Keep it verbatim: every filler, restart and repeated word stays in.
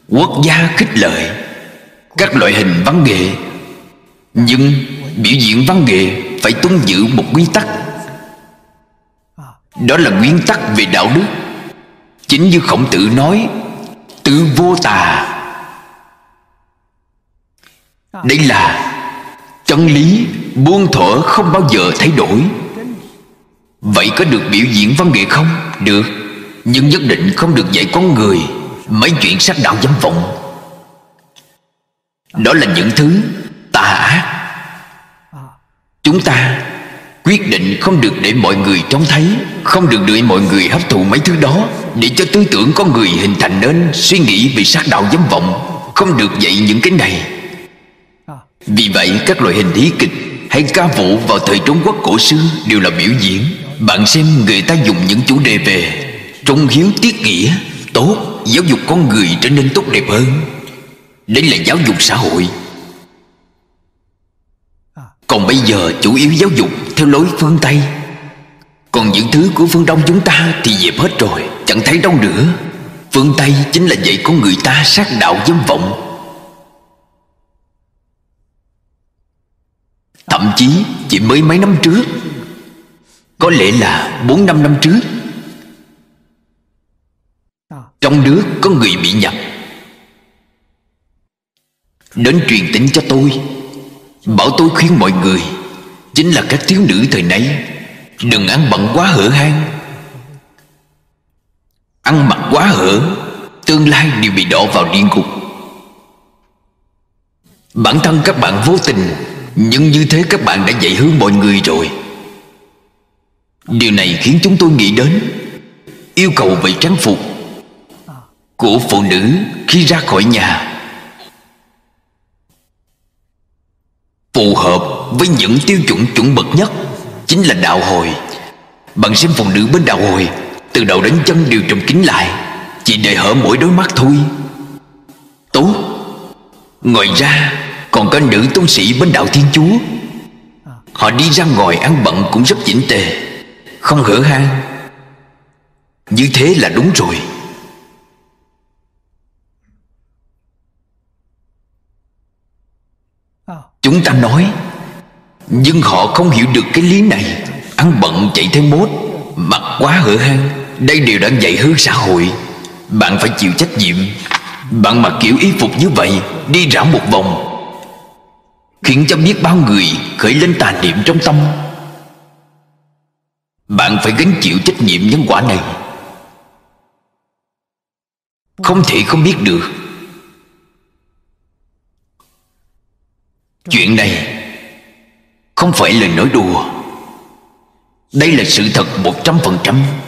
quốc gia khích lệ các loại hình văn nghệ, nhưng biểu diễn văn nghệ phải tuân giữ một quy tắc. Đó là nguyên tắc về đạo đức. Chính như Khổng Tử nói, tứ vô tà. Đây là chân lý buông thỏa không bao giờ thay đổi. Vậy có được biểu diễn văn nghệ không? Được, nhưng nhất định không được dạy con người mấy chuyện sát đạo dâm vọng. Đó là những thứ tà ác. Chúng ta quyết định không được để mọi người trông thấy, không được để mọi người hấp thụ mấy thứ đó, để cho tư tưởng con người hình thành nên suy nghĩ về sát đạo dâm vọng. Không được dạy những cái này. Vì vậy các loại hình hí kịch hay ca vũ vào thời Trung Quốc cổ xưa đều là biểu diễn. Bạn xem người ta dùng những chủ đề về trung hiếu tiết nghĩa, tốt, giáo dục con người trở nên tốt đẹp hơn. Đây là giáo dục xã hội. Còn bây giờ chủ yếu giáo dục theo lối phương Tây. Còn những thứ của phương Đông chúng ta thì dẹp hết rồi, chẳng thấy đâu nữa. Phương Tây chính là dạy con người ta sát đạo dâm vọng. Thậm chí chỉ mới mấy năm trước, có lẽ là bốn năm năm trước, trong nước có người bị nhập, đến truyền tin cho tôi, bảo tôi khuyên mọi người, chính là các thiếu nữ thời nay, đừng ăn bận quá hở hang. Ăn mặc quá hở, tương lai đều bị đọa vào địa ngục. Bản thân các bạn vô tình, nhưng như thế các bạn đã dạy hư mọi người rồi. Điều này khiến chúng tôi nghĩ đến yêu cầu về trang phục của phụ nữ khi ra khỏi nhà phù hợp với những tiêu chuẩn chuẩn mực nhất, chính là đạo hồi. Bạn xem phụ nữ bên đạo hồi, từ đầu đến chân đều trùm kín lại, chỉ để hở mỗi đôi mắt thôi. Tốt. Ngoài ra còn có nữ tu sĩ bên đạo Thiên Chúa, họ đi ra ngoài ăn bận cũng rất chỉnh tề, không hở hang. Như thế là đúng rồi. Chúng ta nói, nhưng họ không hiểu được cái lý này. Ăn bận chạy theo mốt, mặc quá hở hang, đây đều đang dạy hư xã hội. Bạn phải chịu trách nhiệm. Bạn mặc kiểu y phục như vậy đi rảo một vòng, khiến cho biết bao người khởi lên tà niệm trong tâm. Bạn phải gánh chịu trách nhiệm nhân quả này, không thể không biết được. Chuyện này không phải lời nói đùa, đây là sự thật một trăm phần trăm.